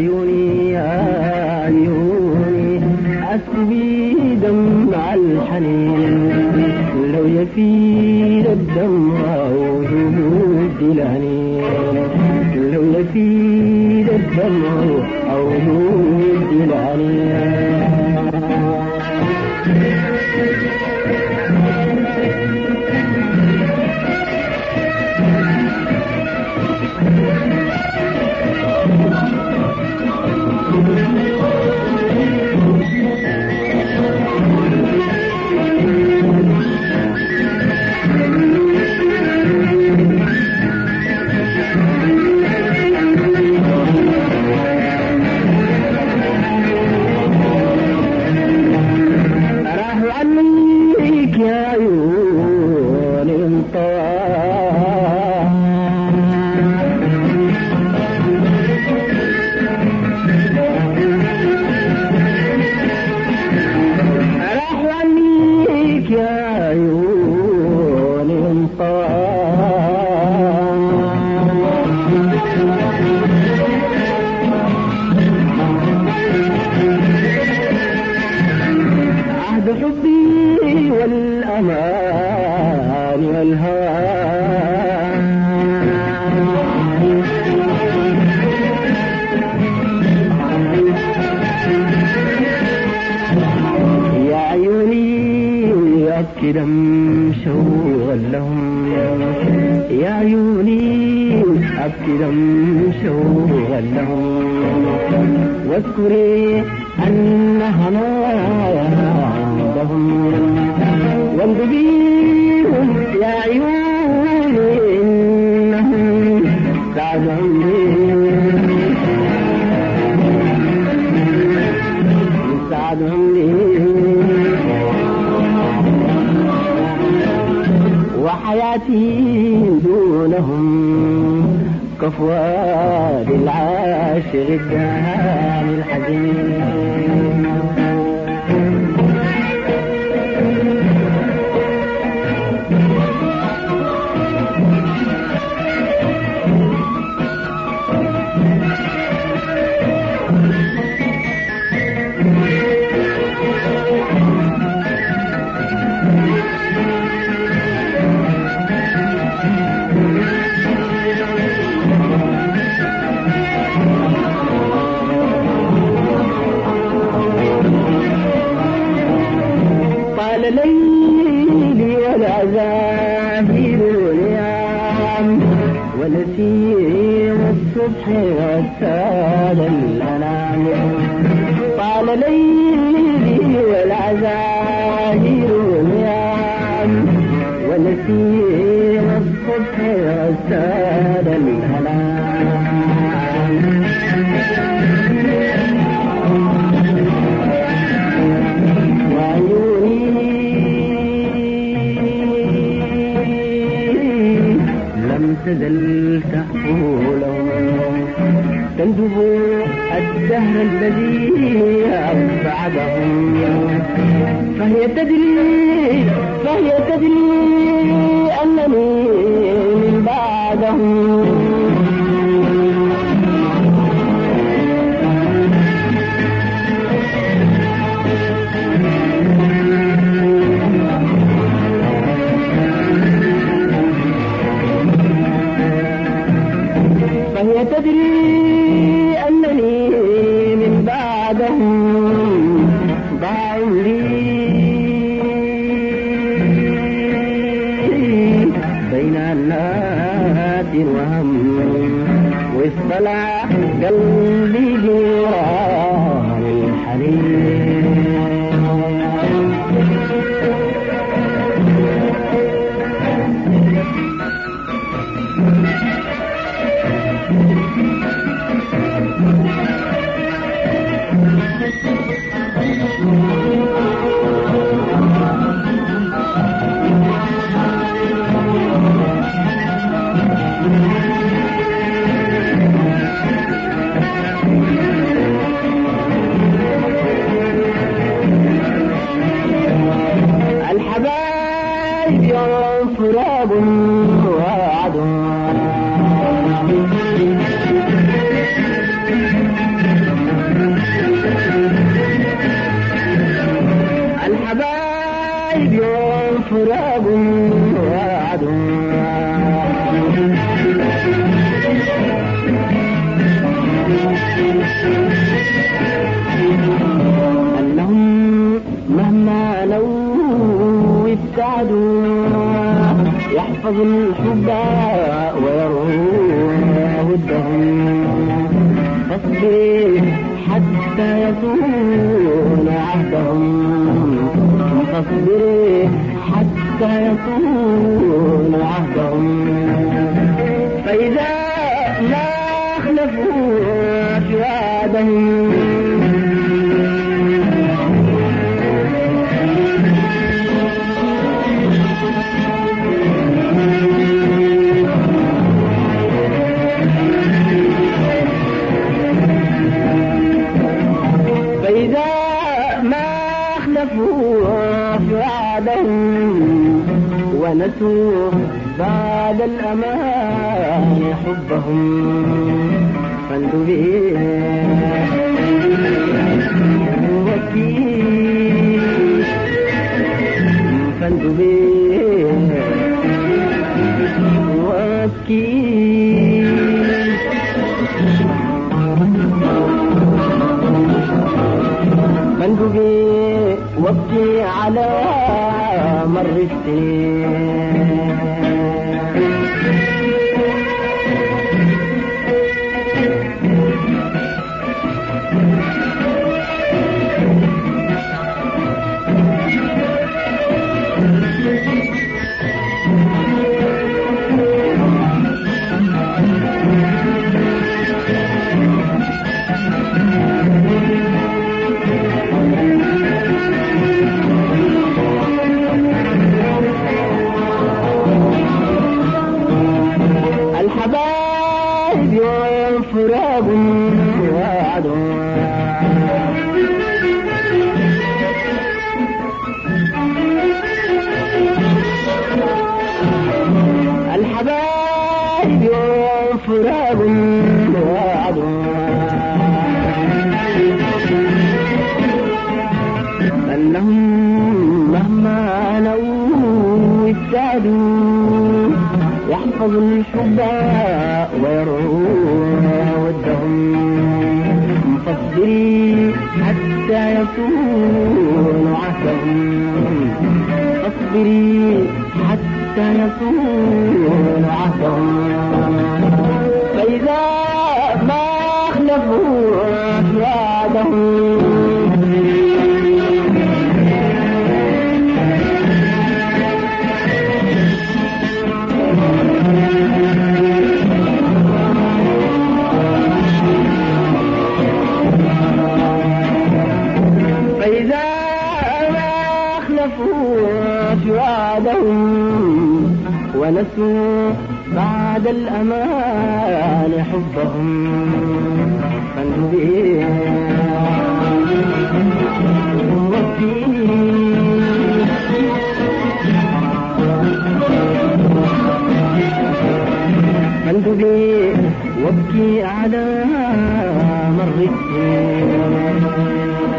عيوني يا عيوني أسبي دمع الحنين لو يفيد الدمع وجود العنين لو يفيد الدمع أو وجود العنين حبي والأمان والهوى يا عيوني أبكي دم شوقا لهم يا عيوني أبكي دم شوقا لهم واذكري أن هنايا وانظريهم يا عيوني إنهم سعدهم لي سعدهم لي وحياتي دونهم كفوان العاشق الدهان الحزين ليلي والعزاهير واليام ونسيم الصبح وسال الأنام طال ليلي والعزاهير واليام ونسيم الصبح وسال الأنام تزل تأكلهم تندب الدهر الذي أبعدهم فهي تدري أنني من بعدهم فهي تدري أنني من بعدهم ضاعوا لي بين الناس وهم فراق وعد أنهم مهما لو ابتعدوا يحفظ الحب ويروه ودهم فاصبر حتى يكون عهدهم فاصبر حتى يكون عهدهم فإذا ما أخلفوا في وعدهم ونسوا بعد الأمان حبهم فاندبي وكيل فاندبي وكيل فاندبي وابكي على مر السنين فراق وعد الحبايب فراق وعد أنهم مهما لو ابتعدوا يحفظ الحب ويروه ودهم فاصبري حتى يكون عهدهم فاصبري حتى يكون عهدهم فإذا ما أخلفوا وعدهم ونسوا بعد الأمان حبهم فاندبي فاندبي وابكي على مر السنين